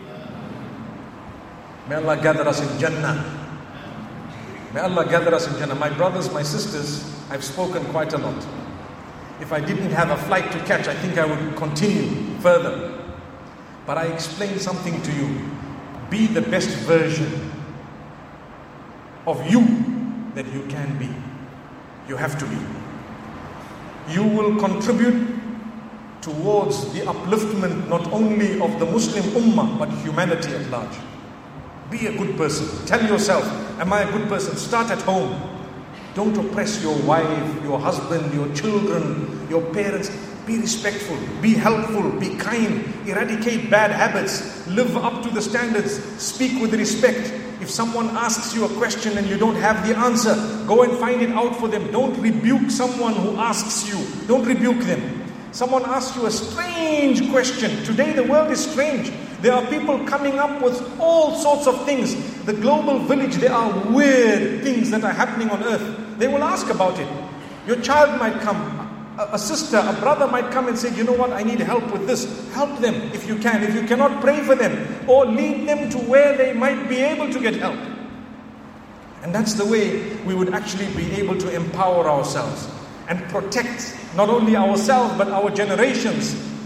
May Allah gather us in Jannah. May Allah gather us in Jannah. My brothers, my sisters, I've spoken quite a lot. If I didn't have a flight to catch, I think I would continue further. But I explained something to you. Be the best version of you that you can be. You have to be. You will contribute towards the upliftment not only of the Muslim Ummah, but humanity at large. Be a good person. Tell yourself, am I a good person? Start at home. Don't oppress your wife, your husband, your children, your parents. Be respectful, be helpful, be kind, eradicate bad habits, live up to the standards, speak with respect. If someone asks you a question and you don't have the answer, go and find it out for them. Don't rebuke someone who asks you. Don't rebuke them. Someone asks you a strange question. Today the world is strange. There are people coming up with all sorts of things. The global village, there are weird things that are happening on earth. They will ask about it. Your child might come, a sister, a brother might come and say, you know what, I need help with this. Help them if you can. If you cannot, pray for them. Or lead them to where they might be able to get help. And that's the way we would actually be able to empower ourselves and protect not only ourselves but our generations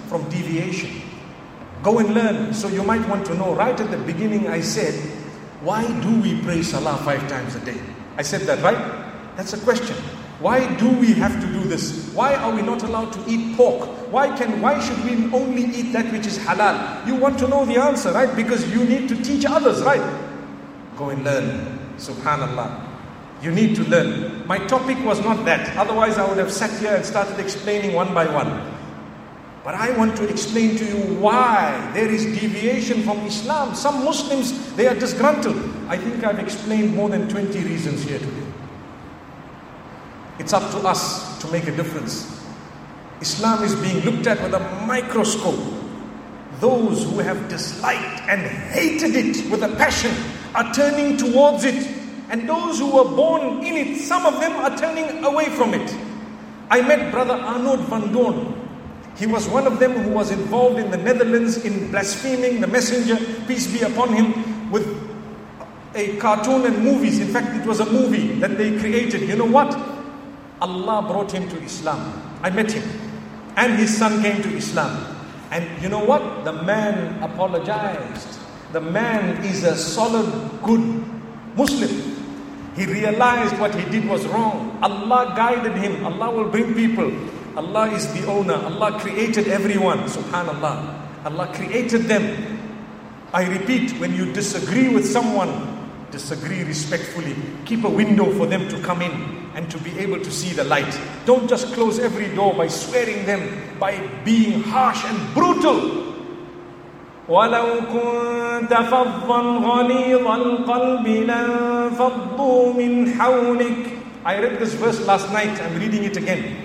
from deviation. Go and learn. So you might want to know, right at the beginning I said, why do we pray Salah 5 times a day? I said that, right? That's a question. Why do we have to do this? Why are we not allowed to eat pork? Why should we only eat that which is halal? You want to know the answer, right? Because you need to teach others, right? Go and learn. Subhanallah. You need to learn. My topic was not that. Otherwise I would have sat here and started explaining one by one. But I want to explain to you why there is deviation from Islam. Some Muslims, they are disgruntled. I think I've explained more than 20 reasons here today. It's up to us to make a difference. Islam is being looked at with a microscope. Those who have disliked and hated it with a passion are turning towards it. And those who were born in it, some of them are turning away from it. I met Brother Arnold van Doorn. He was one of them who was involved in the Netherlands in blaspheming the Messenger, peace be upon him, with a cartoon and movies. In fact, it was a movie that they created. You know what? Allah brought him to Islam. I met him. And his son came to Islam. And you know what? The man apologized. The man is a solid, good Muslim. He realized what he did was wrong. Allah guided him. Allah will bring people. Allah is the owner. Allah created everyone. Subhanallah. Allah created them. I repeat, when you disagree with someone, disagree respectfully. Keep a window for them to come in and to be able to see the light. Don't just close every door by swearing them, by being harsh and brutal. وَلَوْ كُنْتَ فَظًّا غَلِيظَ الْقَلْبِ لَانفَضُّوا مِنْ حَوْلِكَ. I read this verse last night. I'm reading it again.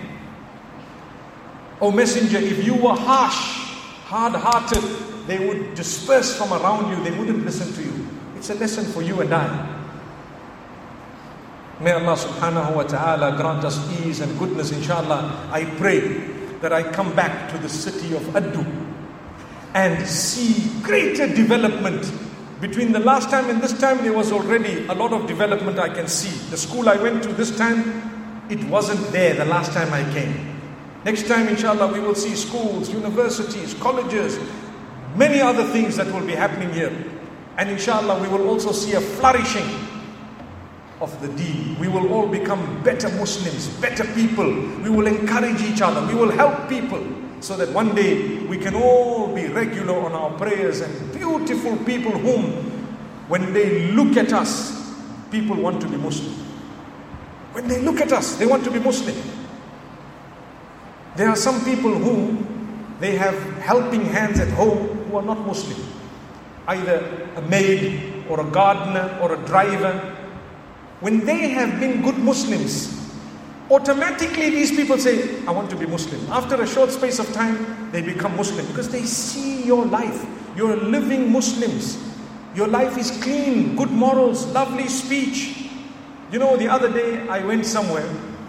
O Messenger, if you were harsh, hard-hearted, they would disperse from around you. They wouldn't listen to you. It's a lesson for you and I. May Allah subhanahu wa ta'ala grant us ease and goodness, inshallah. I pray that I come back to the city of Addu and see greater development. Between the last time and this time, there was already a lot of development I can see. The school I went to this time, it wasn't there the last time I came. Next time, inshallah, we will see schools, universities, colleges, many other things that will be happening here. And inshallah, we will also see a flourishing of the deen. We will all become better Muslims, better people. We will encourage each other. We will help people so that one day we can all be regular on our prayers and beautiful people whom, when they look at us, people want to be Muslim. When they look at us, they want to be Muslim. There are some people who they have helping hands at home who are not Muslim. Either a maid or a gardener or a driver. When they have been good Muslims, automatically these people say, I want to be Muslim. After a short space of time, they become Muslim because they see your life. You're living Muslims. Your life is clean, good morals, lovely speech. You know, the other day I went somewhere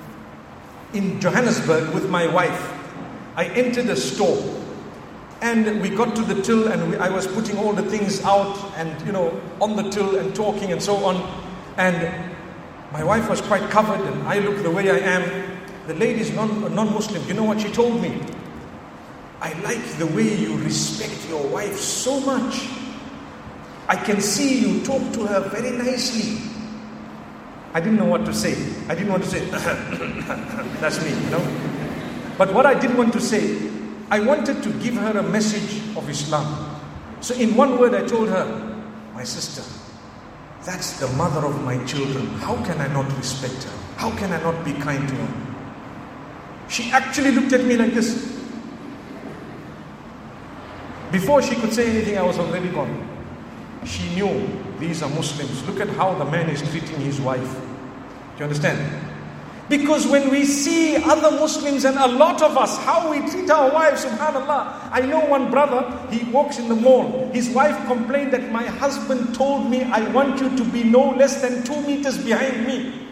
in Johannesburg with my wife. I entered a store and we got to the till and I was putting all the things out and, on the till and talking and so on. And my wife was quite covered and I look the way I am. The lady is non-Muslim. You know what she told me? I like the way you respect your wife so much. I can see you talk to her very nicely. I didn't know what to say. I didn't want to say, that's me, But what I did want to say, I wanted to give her a message of Islam. So in one word I told her, my sister, that's the mother of my children. How can I not respect her? How can I not be kind to her? She actually looked at me like this. Before she could say anything, I was already gone. She knew these are Muslims. Look at how the man is treating his wife. Do you understand? Because when we see other Muslims and a lot of us, how we treat our wives, subhanallah. I know one brother, he walks in the mall. His wife complained that my husband told me, I want you to be no less than 2 meters behind me.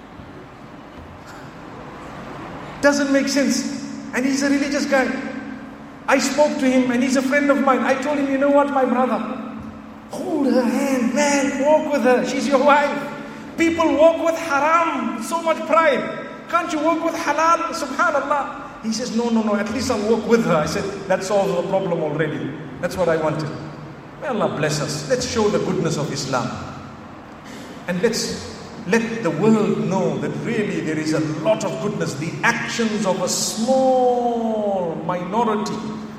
Doesn't make sense. And he's a religious guy. I spoke to him and he's a friend of mine. I told him, you know what, my brother? Hold her hand, man, walk with her. She's your wife. People walk with haram, so much pride. Can't you walk with halal? Subhanallah. He says, no, at least I'll walk with her. I said, that solves the problem already. That's what I wanted. May Allah bless us. Let's show the goodness of Islam. And let's let the world know that really there is a lot of goodness. The actions of a small minority,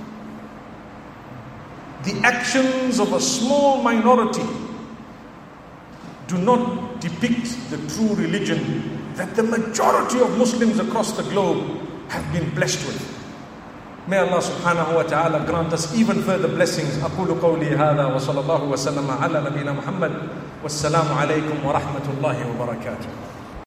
do not depict the true religion that the majority of Muslims across the globe have been blessed with. May Allah subhanahu wa ta'ala grant us even further blessings. أقول قولي هذا وصلى الله وسلم على نبينا محمد والسلام عليكم ورحمة الله وبركاته.